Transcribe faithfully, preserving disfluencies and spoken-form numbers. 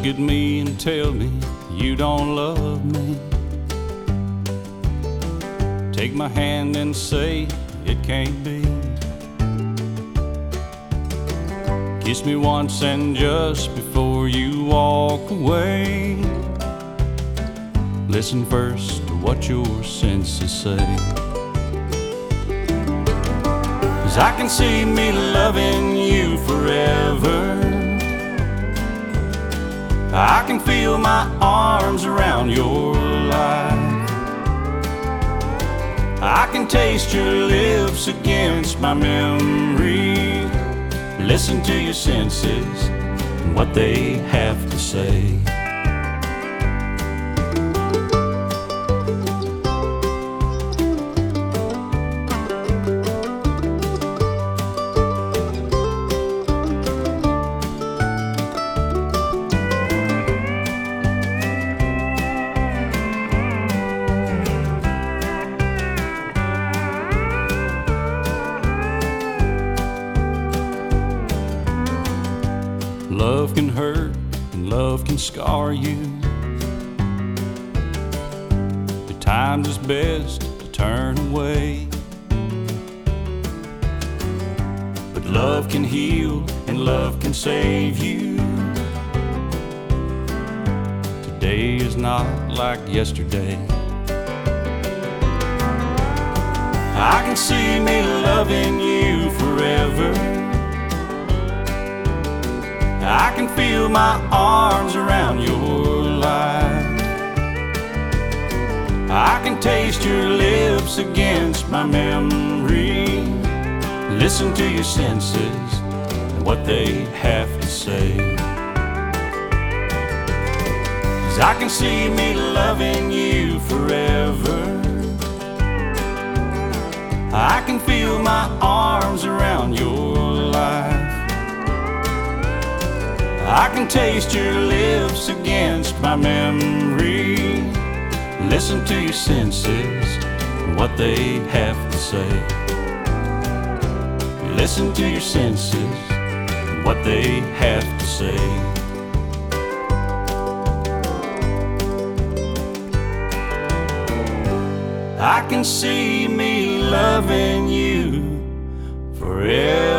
Look at me and tell me you don't love me. Take my hand and say it can't be. Kiss me once and just before you walk away, listen first to what your senses say. 'Cause I can see me loving you forever. I can feel my arms around your life. I can taste your lips against my memory. Listen to your senses and what they have to say. Love can hurt and love can scar you. At times it's best to turn away, but love can heal and love can save you. Today is not like yesterday. I can see me loving you forever. I can feel my arms around your life. I can taste your lips against my memory. Listen to your senses and what they have to say. 'Cause I can see me loving you forever. I can feel my arms around your life. I can taste your lips against my memory. Listen to your senses and what they have to say. Listen to your senses and what they have to say. I can see me loving you forever.